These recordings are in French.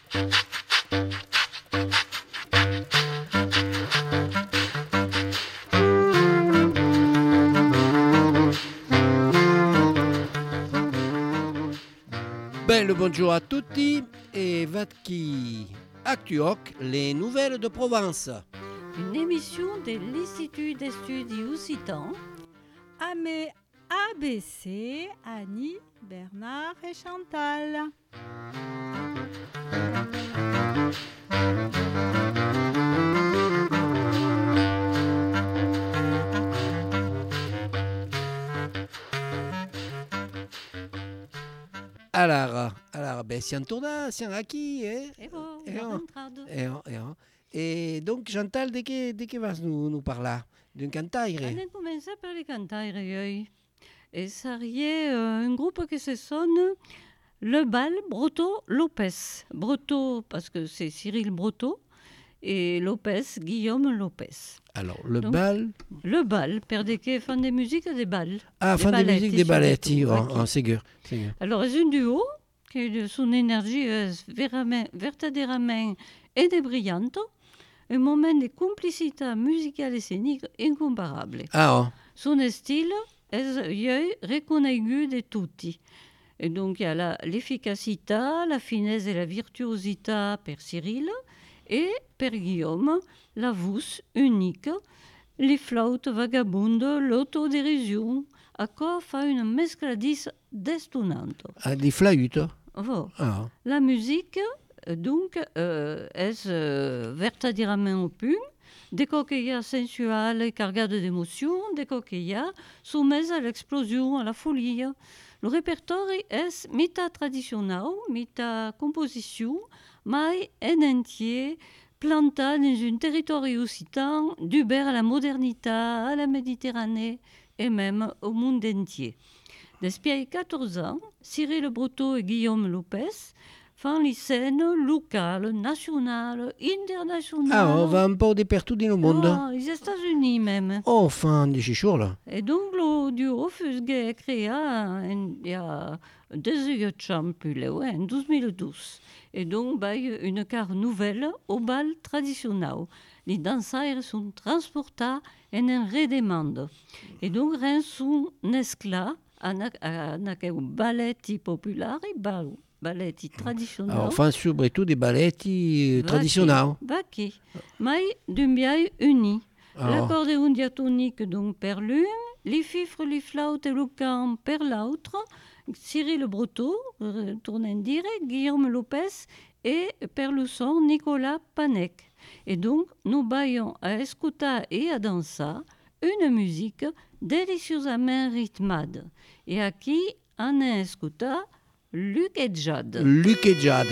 Bel bonjour à tutti et vatki Actuoc, les nouvelles de Provence. Une émission de l'Institut d'études occitans. Amé ABC, Annie, Bernard et Chantal. Alors, ben, siamo tornati, siamo qui, eh? Et bon, Et on on- rentrado. Et donc, Chantal, de què vas nous parler? D'un cantaire? On a commencé par les cantaires. Et ça riait un groupe qui se sonne Le Bal Brotto Lopez. Brotto parce que c'est Cyril Brotto et Lopez, Guillaume Lopez. Alors, le Donc, bal... Le Bal, per des qui fan des musiques des balles. Ah, fan de musique des balletti, surtout, oh, c'est sûr. Alors, c'est un duo qui de son énergie verdaderamente et brillante, un moment de complicité musicale et scénique incomparable. Ah, oh. Son style est reconnu de tutti. Et donc, il y a l'efficacité, la finesse et la virtuosité per Cyril, et per Guillaume, la voix unique, les flautes vagabondes, l'autodérision, à quoi fait une mescladis destunante. Ah, des flûtes? Voilà. Ah. La musique, donc, est verdaderamente opus, des coquillas sensuales et cargades d'émotions, des coquillas soumises à l'explosion, à la folie. Le répertoire est mita traditionnel, mita composition, mais en entier, planté dans un territoire occitan, d'Uber à la modernité, à la Méditerranée et même au monde entier. Depuis 14 ans, Cyril Brotto et Guillaume Lopez font les scènes locales, nationales, internationales. Ah, on va un peu de partout dans le monde. Oh, les États-Unis même. Oh, enfin, des chichours, là. Et donc, le duo fut créé il y a 2 ans plus loin, en 2012. Et donc, une carte nouvelle au bal traditionnel. Les danseurs sont transportés en un redemande. Et donc, rien sont esclaves à un ballet populaire et ballet traditionnel. Alors, enfin, surtout des balletti traditionnels. Vaki. Mais d'un bien uni. Alors, L'accordéon diatonique donc per l'une, les fifres, les flautes et le cant per l'autre, Cyril Brotto, tournant direct, Guillaume Lopez et per le son Nicolas Panek. Et donc, nous baillons à escutar et à danser une musique délicieusement rythmée. Et à qui on a escuté Luc et Jade. Luc et Jade.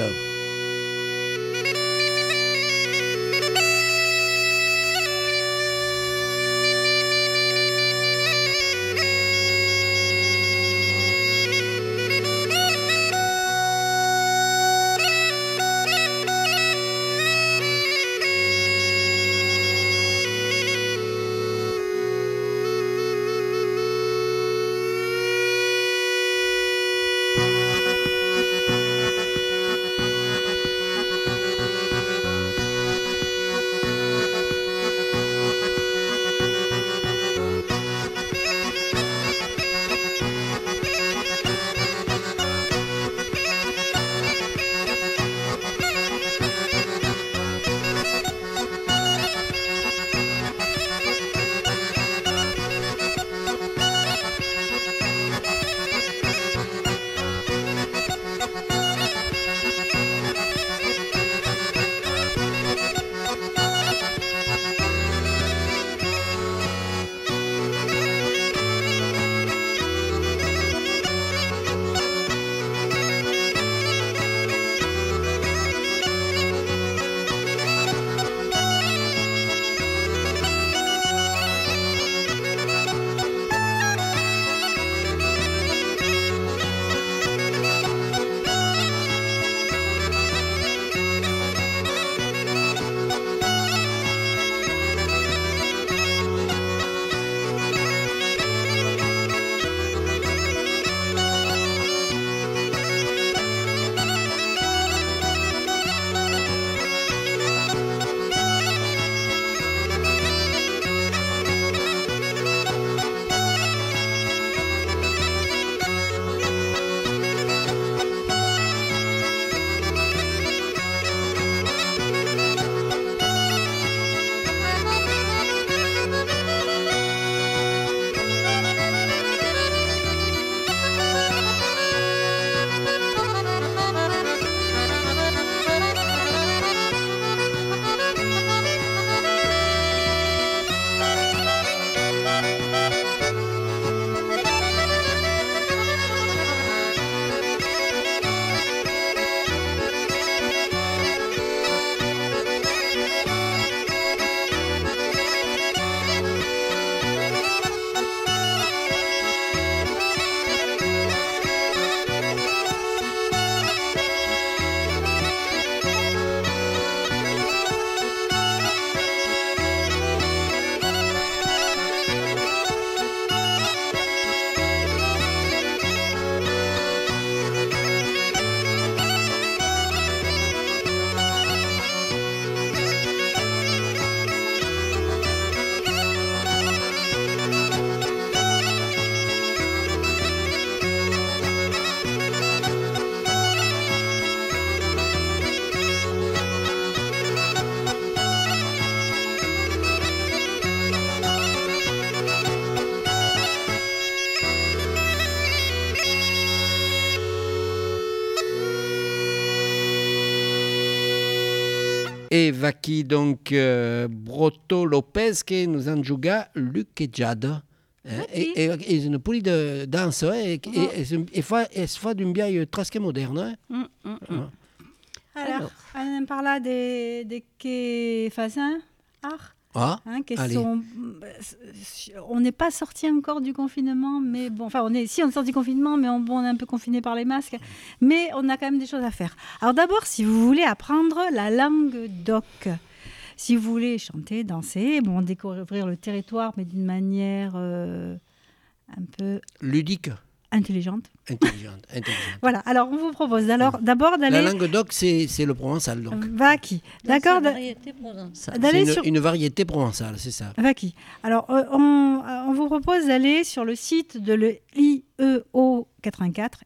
E vaqui donc Brotto Lopez che nous en juga lucheggiado. E une puli de danse e fa d'un biaio trasche moderne. Alors, on parle là des que fazin art. On n'est pas sorti encore du confinement, mais bon, enfin on est sorti du confinement, mais on est un peu confiné par les masques, mais on a quand même des choses à faire. Alors d'abord, si vous voulez apprendre la langue d'oc, si vous voulez chanter, danser, bon, découvrir le territoire, mais d'une manière un peu ludique. Intelligente. Intelligente. Voilà, alors on vous propose d'abord d'aller... La langue d'oc, c'est le provençal, donc. Vaqui, d'accord. C'est une variété provençale, c'est ça. Vaqui. Alors, on vous propose d'aller sur le site de l'IEO 84,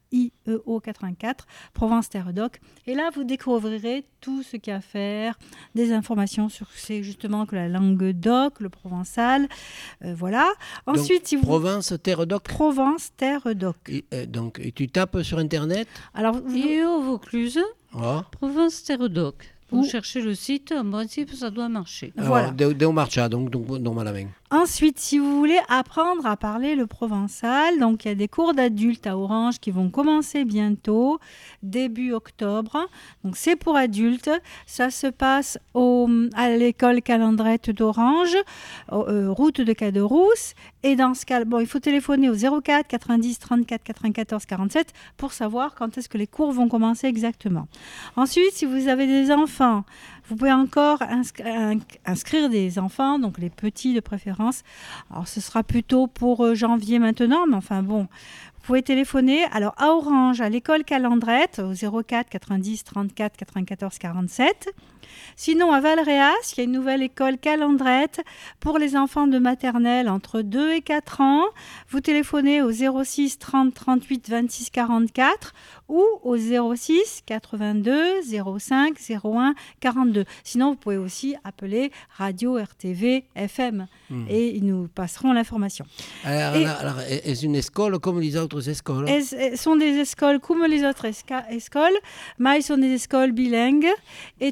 Provence Terre d'Oc. Et là, vous découvrirez tout ce qu'il y a à faire, des informations sur c'est justement que la langue d'oc, le provençal, voilà. Ensuite, si vous... Provence Terre d'Oc. Provence Terre d'Oc. Donc, tu tapes sur Internet. Alors, IEO Vaucluse, Provence Terre d'Oc. Vous cherchez le site, en principe, ça doit marcher. Voilà. Deu marcha, donc normalement. Ensuite, si vous voulez apprendre à parler le provençal, donc il y a des cours d'adultes à Orange qui vont commencer bientôt, début octobre. Donc c'est pour adultes. Ça se passe à l'école Calandrette d'Orange, route de Caderousse. Et dans ce cas, il faut téléphoner au 04 90 34 94 47 pour savoir quand est-ce que les cours vont commencer exactement. Ensuite, si vous avez des enfants, vous pouvez encore inscrire des enfants, donc les petits de préférence. Alors, ce sera plutôt pour janvier maintenant, mais enfin bon, vous pouvez téléphoner. Alors, à Orange, à l'école Calandrette, au 04 90 34 94 47. Sinon, à Valréas, il y a une nouvelle école Calandrette pour les enfants de maternelle entre 2 et 4 ans. Vous téléphonez au 06 30 38 26 44 ou au 06 82 05 01 42. Sinon, vous pouvez aussi appeler Radio RTV FM et ils nous passeront l'information. Alors, est-ce une école comme les autres écoles? Elles sont des écoles comme les autres écoles, mais elles sont des écoles bilingues et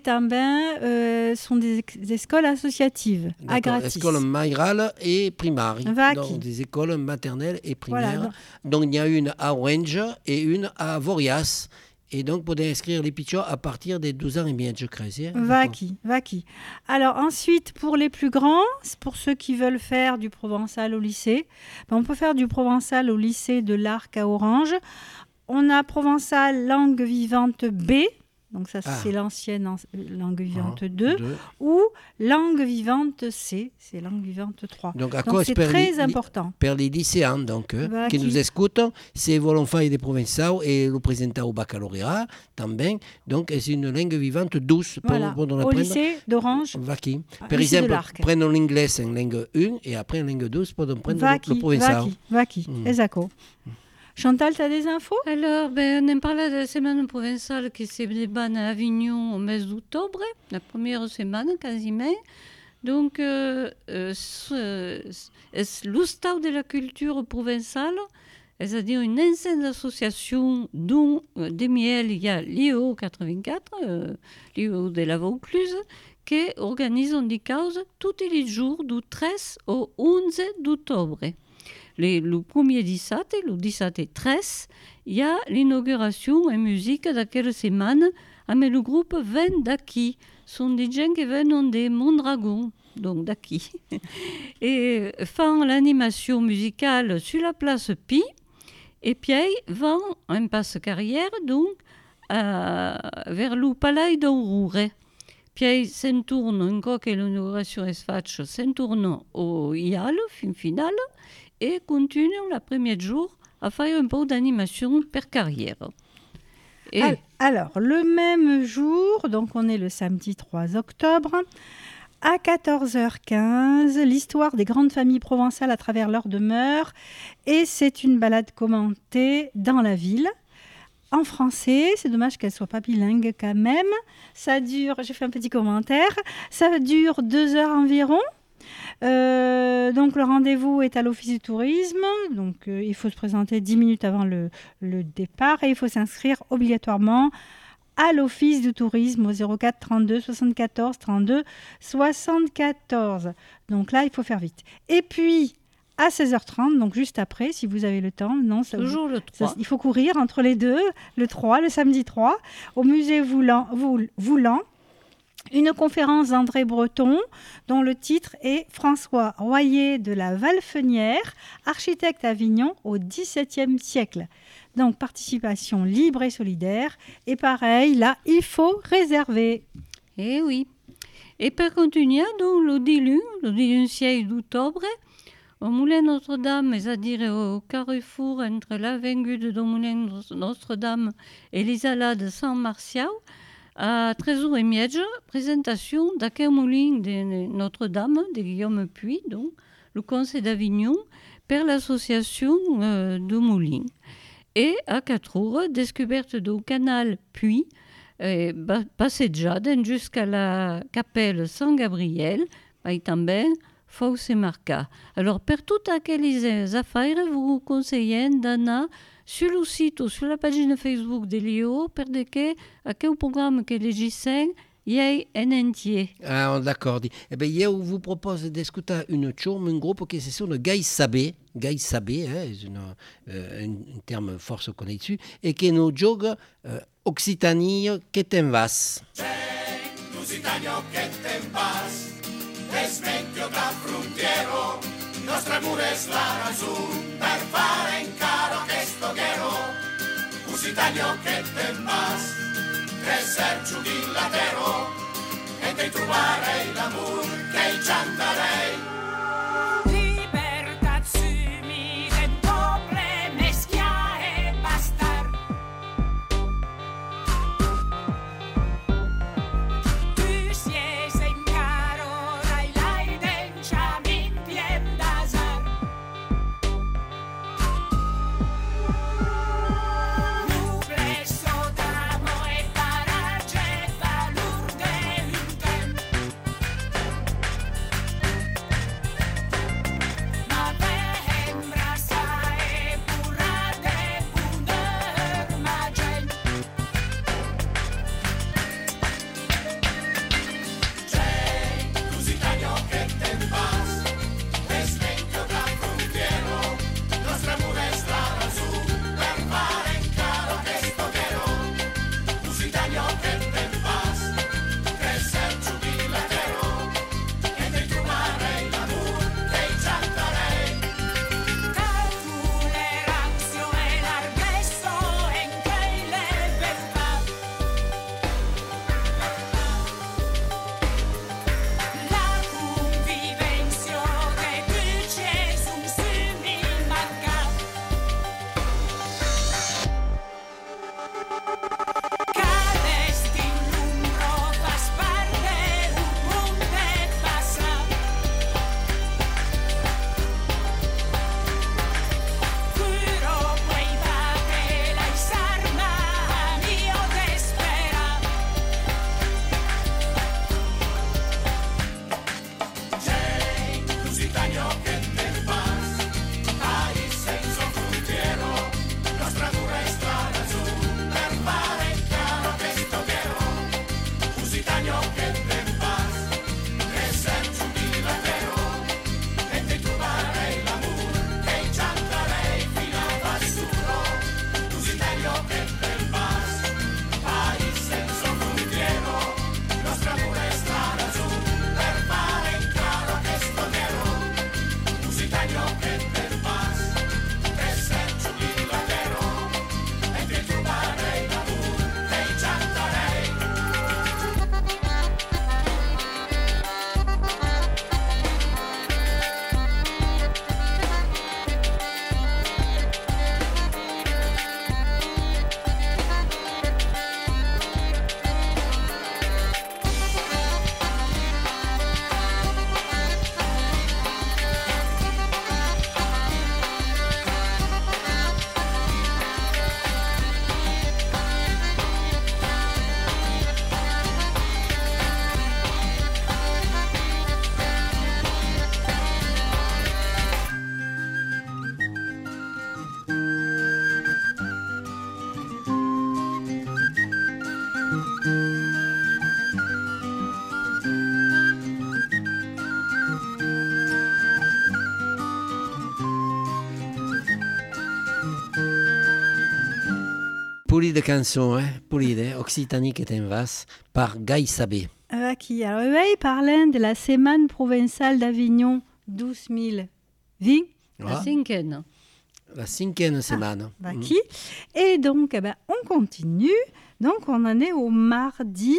sont des écoles associatives à gratis. Écoles maïrales et primaires. Donc des écoles maternelles et primaires. Voilà, donc il y a une à Orange et une à Vorias. Et donc, vous pouvez inscrire les pitchos à partir des 12 ans et demi, je crois. Vaqui. Alors ensuite, pour les plus grands, pour ceux qui veulent faire du provençal au lycée, on peut faire du provençal au lycée de l'Arc à Orange. On a provençal langue vivante B. Donc ça, c'est l'ancienne langue vivante 2, ou langue vivante C, c'est langue vivante 3. Donc c'est très important. Per les lycéens qui nous écoutent, si voulons faire des provençaux et le présenter au baccalauréat, también, donc c'est une langue vivante douce. Voilà, au lycée d'Orange. Vaqui. Par exemple, prenons l'anglais en langue 1 et après en langue 12 pour prendre le provençal. Vaqui, exactement. Chantal, tu as des infos? Alors, on parle de la semaine provinciale qui se débat à Avignon au mois d'octobre, la première semaine quasiment. Donc, l'Ustau de la culture provençale, c'est-à-dire une ancienne association dont il y a l'IEO 84, l'IEO de la Vaucluse, qui organise des causes tous les jours du 13 au 11 d'octobre. Le premier 17, le 17 et 13, il y a l'inauguration en musique d'aquelle semaine avec le groupe Vent d'Aki. Ce sont des gens qui viennent de Mondragon, donc d'Aki. Et font l'animation musicale sur la place Pi. Et puis, vont en passe-carrière, donc, vers le palais d'Aurore. Puis, s'en tourne, encore que l'inauguration est faite, s'en tourne au IAL, fin finale. Et continue le premier jour à faire un peu d'animation per carrière. Alors, le même jour, donc on est le samedi 3 octobre, à 14h15, l'histoire des grandes familles provençales à travers leur demeure. Et c'est une balade commentée dans la ville. En français, c'est dommage qu'elle ne soit pas bilingue quand même. Ça dure, j'ai fait un petit commentaire, ça dure 2 heures environ. Donc le rendez-vous est à l'office du tourisme, donc il faut se présenter 10 minutes avant le départ et il faut s'inscrire obligatoirement à l'Office du tourisme au 04 32 74 32 74. Donc là, il faut faire vite. Et puis, à 16h30, donc juste après, si vous avez le temps. Non, Toujours le 3. il faut courir entre les deux, le 3, le samedi 3, au musée Voulant, une conférence d'André Breton dont le titre est François Royer de la Valfenière, architecte à Avignon au XVIIe siècle. Donc, participation libre et solidaire. Et pareil, là, il faut réserver. Eh oui. Et per continuare, donc, le dilun 6 d'octobre, au Moulin Notre-Dame, c'est-à-dire au carrefour entre l'avenue de Moulin Notre-Dame et l'Isala de San Martial, à 13h30, présentation d'aquest moulin de Notre-Dame de Guillaume Puy, donc le conseil d'Avignon, per l'association de Moulin. Et à 4h, découverte du canal Puy, passejada jusqu'à la capelle Saint-Gabriel, també Fausse Marca. Alors, per toutes aquelles affaires, vous conseillez d'aller sur le site ou sur la page Facebook de l'IO per de quel programme que les GISEN y a en entier. Ah, d'accord. Eh bien, je vous propose d'écouter une chose, un groupe qui est sur le Gai Sabé, c'est un terme fort connu dessus, et qui nous joue Occitanie, que t'en vas. Lusitano, que te'n vas, desmentio da frontiero, nostre mures lassù, per fare encaro questo guerro. Lusitano, que te'n vas, l'esercito d'Inghilterra, e te trovarei l'amor che ci andarei. Poli de cançons, Polide, Occitanique et Envas, par Guy Sabé. Qui alors, il parlait de la semaine provinciale d'Avignon 12 000 vignes. La cinquième. La cinquième semaine. Qui. Et donc, on continue. Donc, on en est au mardi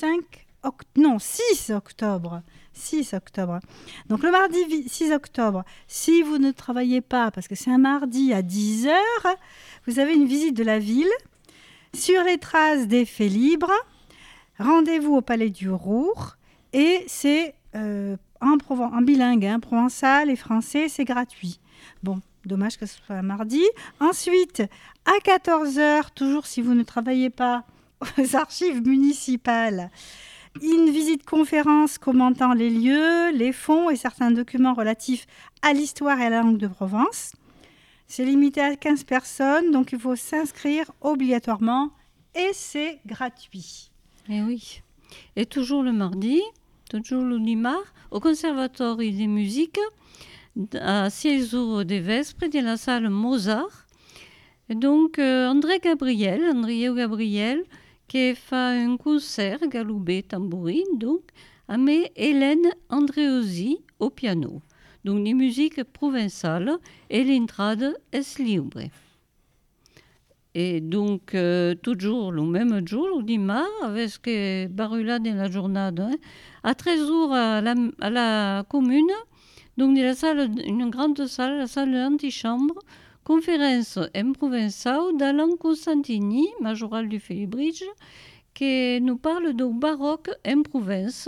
6 octobre. 6 octobre. Donc, le mardi 6 octobre, si vous ne travaillez pas, parce que c'est un mardi à 10h, vous avez une visite de la ville sur les traces des faits libres. Rendez-vous au Palais du Roure. Et c'est en bilingue, provençal et français, c'est gratuit. Bon, dommage que ce soit un mardi. Ensuite, à 14h, toujours si vous ne travaillez pas, aux archives municipales, une visite conférence commentant les lieux, les fonds et certains documents relatifs à l'histoire et à la langue de Provence. C'est limité à 15 personnes, donc il faut s'inscrire obligatoirement et c'est gratuit. Et oui. Et toujours le mardi, toujours le dimanche, au Conservatoire des musiques, à 6 heures des Vespres, de la salle Mozart. Et donc, André Gabriel, qui fait un concert, galoubé, tambourine, donc, avec Hélène Andréosi au piano. Donc, des musiques provençales et l'entrade est libre. Et donc, toujours le même jour, le dimanche, avec ce que barulade dans la journée, à 13h à la commune, donc de la salle, une grande salle, la salle de l'antichambre, conférence en provençal d'Alain Constantini, majoral du Félibridge, qui nous parle du baroque en Provence.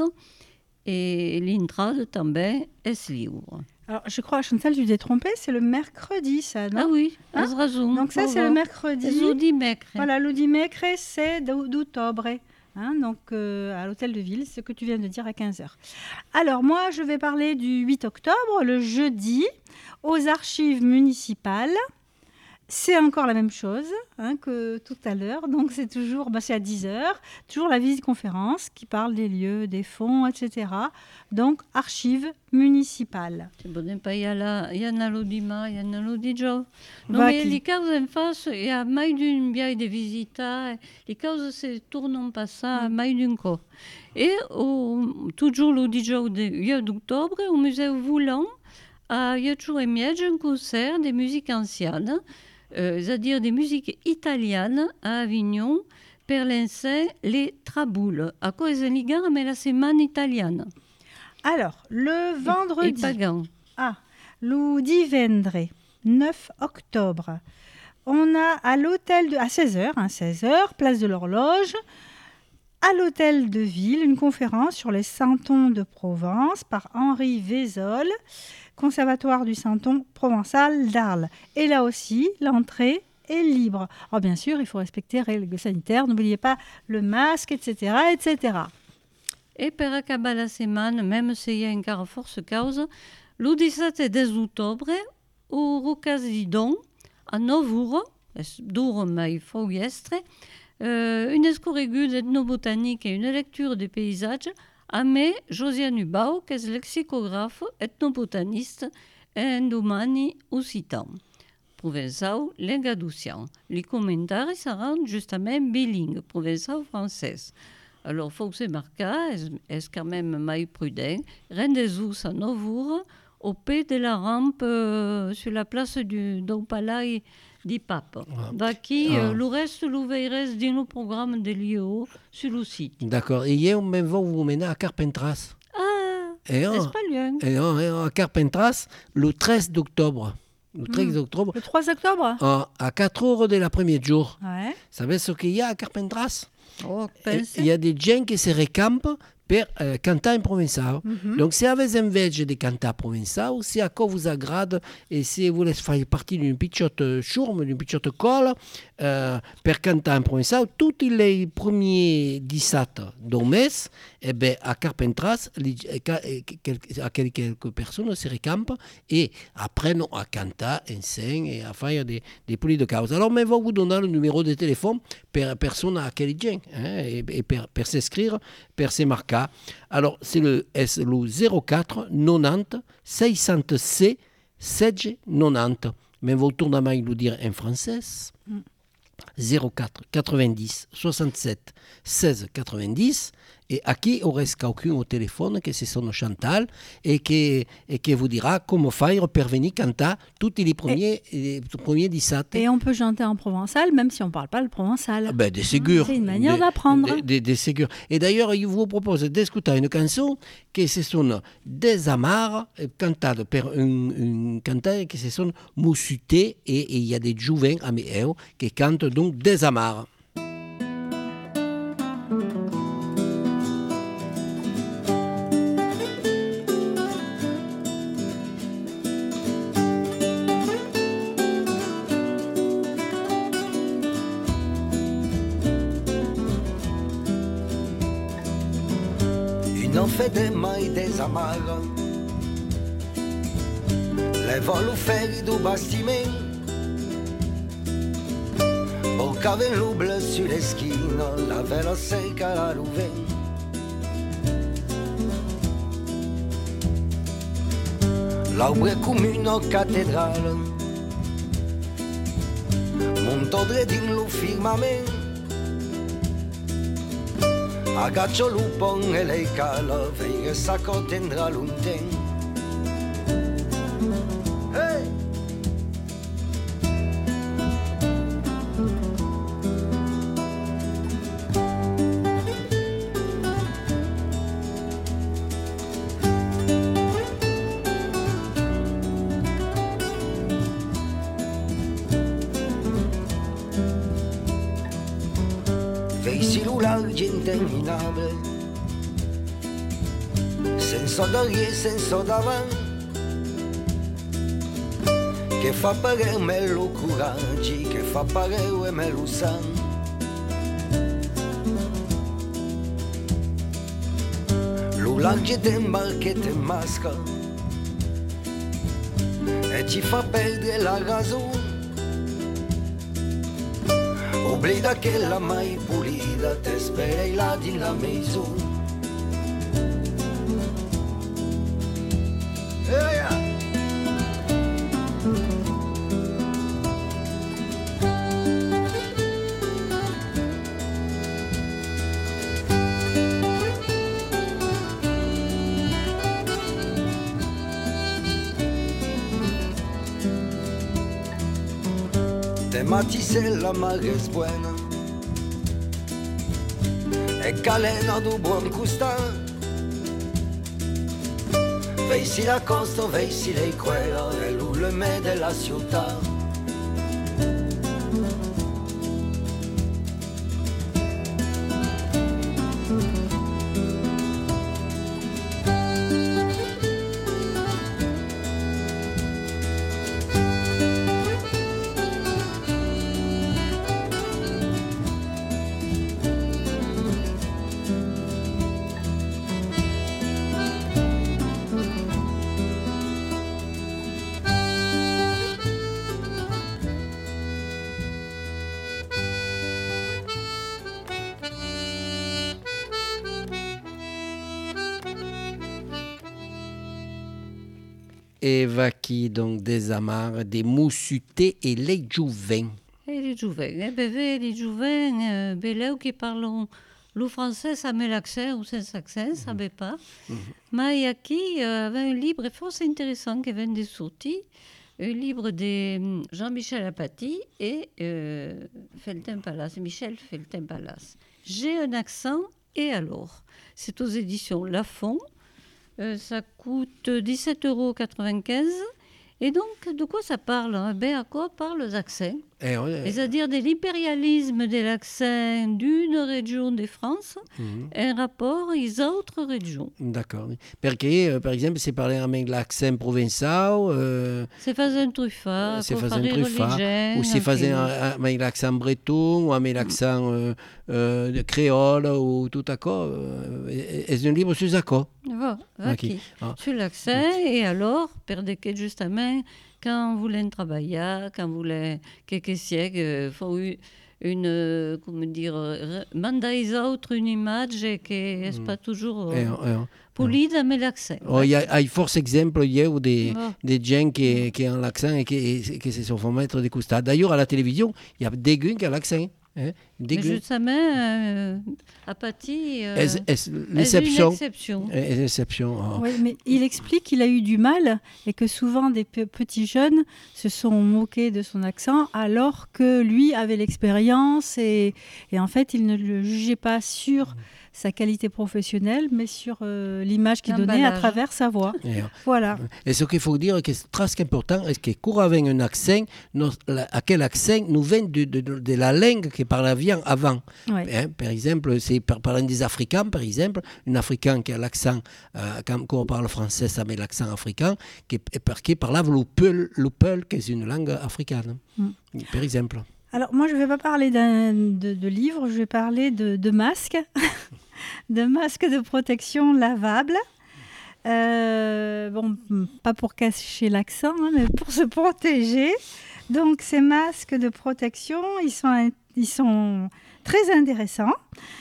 Et l'entrade também est libre. Alors, je crois, Chantal, tu t'es trompée, c'est le mercredi, ça, non? Ah oui, donc ça, c'est le mercredi. Voilà, le dimecre, c'est d'octobre. Donc, à l'hôtel de ville, ce que tu viens de dire à 15h. Alors, moi, je vais parler du 8 octobre, le jeudi, aux archives municipales. C'est encore la même chose que tout à l'heure. Donc, c'est toujours, c'est à 10h, toujours la visite-conférence qui parle des lieux, des fonds, etc. Donc, archives municipales. C'est bon, il y en a le dimanche, il y en a le dijous. Non, mais les causes en face, il y a mai d'une biais de visita, les causes se tournent pas ça, mai d'un corps. Et toujours le dijous de 8 octobre, au musée Voulant, il y a toujours un concert de musique ancienne. C'est-à-dire des musiques italiennes à Avignon, per l'instant, les traboules. À cause de l'Igan, mais la semaine italienne. Alors, le vendredi. Et pagan. Le divendre, 9 octobre. On a à l'hôtel à 16h, place de l'Horloge, à l'hôtel de ville, une conférence sur les santons de Provence par Henri Vézol, Conservatoire du Santon provençal d'Arles. Et là aussi, l'entrée est libre. Alors bien sûr, il faut respecter les règles sanitaires. N'oubliez pas le masque, etc., etc. Et per acabar la semaine, même s'il y a encore force cause, le 17 et 10 octobre, au Rocas d'Idon, à 9h, dur mais fogliestre, une escorrigude ethnobotanique et une lecture des paysages, avec Josiane Hubau, qui est lexicographe, ethnobotaniste et domani occitan. Provençal, lingadoucian. Les commentaires seront justement bilingues, provençal-français. Alors, il faut se marquer, est quand même mai prudent, rendez-vous à 9h au pied de la rampe sur la place du Palais du Pape. D'aquí, le reste, vous verrez dans le programme de l'IO sur le site. D'accord. Et hier, même vous menez à Carpentras. C'est pas loin. Et à Carpentras, le 13 octobre. Le 13 octobre. Le 3 octobre à 4 heures de l'après-midi jour. Ouais. Vous savez ce qu'il y a à Carpentras? Il y a des gens qui se recampent per cantar en provençal. Donc, si vous avez envie de cantar provençal, si à quoi vous agrade et si vous voulez faire partie d'une petite chourme, d'une petite colle, per cantar en provençal, tous les premiers 17 du mes, à Carpentras, quelques personnes se recampent et apprennent à cantar en scène et à faire des polis de cause. Alors, je vais vous donner le numéro de téléphone per personne à quel gens, et per s'inscrire, per se marquer. Alors, c'est le 04 90 606 16 90. Mais vous tournez à le dire en français. 04 90 67 16 90 et à qui aurait quelqu'un au téléphone que c'est son Chantal et qui vous dira comment faire pour venir canter tous les premiers dissat. Et on peut chanter en provençal même si on ne parle pas le provençal. Ben, des ségur. C'est une manière d'apprendre. Des ségur. Et d'ailleurs, il vous propose d'écouter une chanson qui se sonne Des Amars, cantée par un canteur qui se sonne Moussuté et il y a des juvens à Méhéo qui cantent donc Des Amars. Non fait des mailles des amarres, les vols au ferry du bastiment, au cave l'ouble sur l'esquine, la vela seca à la louvain. L'arbre est comme une cathédrale, montodre din lo firmament. Agaccio lupon e lei cala, vei che sacco tendrà lunten. Hey! Interminabile, senza d'aria e senza davanti, che fa pagare me lo coraggio, che fa pagare me lo sangue. Lo lange te marchette e masca e ci fa perdere la ragione. Oblida che la mai pulita te spera là di la maison. Matisella mare es buena e calena du buon custar. Veisi la costa, veisi lei quella e l'ulme della città. Eva qui donc des amars, des moussutés et les juvens. Et les juvens, les juvens, beleu qui parlent le français, ça met l'accent ou sans accent, ça ne veut pas. Mais il y a qui avait un livre fort intéressant qui vient de sortir, un livre de Jean-Michel Apathy et Feltin-Pallas, Michel Feltin-Pallas. J'ai un accent et alors. C'est aux éditions Lafon. Ça coûte 17,95 €. Et donc, de quoi ça parle à quoi parlent les accents c'est-à-dire de l'impérialisme de l'accent d'une région de France en rapport aux autres régions. D'accord. Parce que, par exemple, c'est parler avec l'accent provençal. C'est faire un truffat, ou c'est faire avec l'accent breton, ou avec l'accent créole, ou tout à quoi. C'est un livre sur ça. Voilà, okay. Sur l'accent, et alors, perdez que justement, quand vous voulez travailler, quand vous voulez quelques siècles, faut comment dire, mandez autre une image qui n'est pas toujours Pulida mais l'accent. Il y a force exemples, il y a des gens qui ont l'accent et qui se sont fait mettre des coups. D'ailleurs, à la télévision, il y a des gens qui ont l'accent. Mais justement, Apathy est une exception. Oui, mais il explique qu'il a eu du mal et que souvent des petits jeunes se sont moqués de son accent alors que lui avait l'expérience et en fait, il ne le jugeait pas sur sa qualité professionnelle, mais sur l'image qu'il donnait à travers sa voix. Voilà. Et ce qu'il faut dire, que c'est très important, est que quand avec un accent, à quel accent nous vient de la langue qui parlait avant. Ouais. Par exemple, c'est parlant des Africains, par exemple, un Africain qui a l'accent, quand on parle français, ça met l'accent africain, qui parle le peul, qui est une langue africaine, par exemple. Alors, moi, je ne vais pas parler de livres, je vais parler de masques, de masques de protection lavables. Bon, pas pour cacher l'accent, mais pour se protéger. Donc, ces masques de protection, ils sont très intéressants.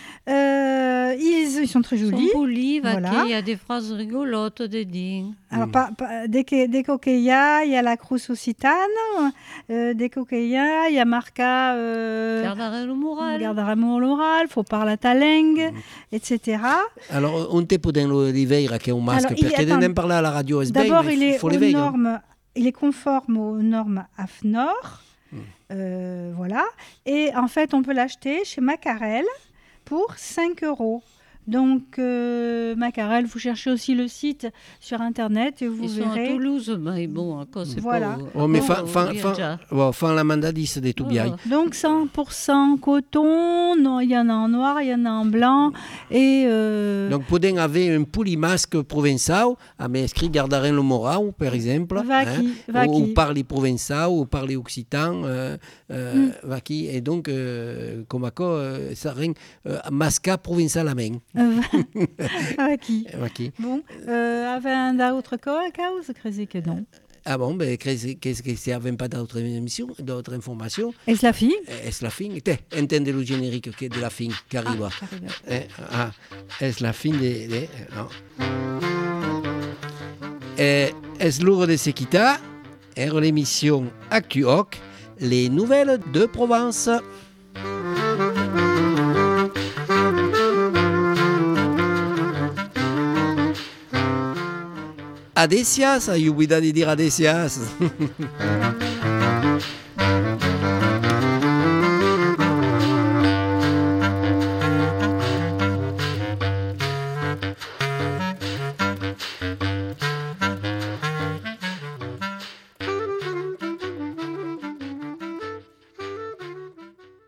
Ils sont très jolis. Ils sont polis, voilà. Il y a des phrases rigolotes, des digues. Alors, dès qu'il y a la Cruz Occitane, dès qu'il y a marca Gardarello Moral, il faut parler ta langue, etc. Alors, on te peut dans l'hiver qui est un masque, parce que n'en parle à la radio SB, d'abord, il faut les il est conforme aux normes AFNOR. Voilà. Et en fait, on peut l'acheter chez Macarel pour 5 €. Donc, Macarel, vous cherchez aussi le site sur Internet et vous verrez. Ils sont à Toulouse, mais bon, encore c'est voilà. pas... mais fin la mandadis des tout bien. Donc, 100% coton, non, il y en a en noir, il y en a en blanc. Et donc, poden avoir un polimasque provençal, mais écrit Gardarello Moral, par exemple. Ou parler provençal, ou parler occitan. Et donc, comme ça rend masca provençal à main. Vaki. Bon, avait d'autres causes, crezi que non. Ah bon, ben qu'est-ce que c'est avait pas d'autres émissions, d'autres informations. Est-ce la fin? Est-ce la fin? Entendez le générique de la fin qui arrive. Est-ce la fin de non. Est-ce l'heure de se quitter? Era l'émission Actuoc, les nouvelles de Provence. Adesias, ayúdame a decir adesias.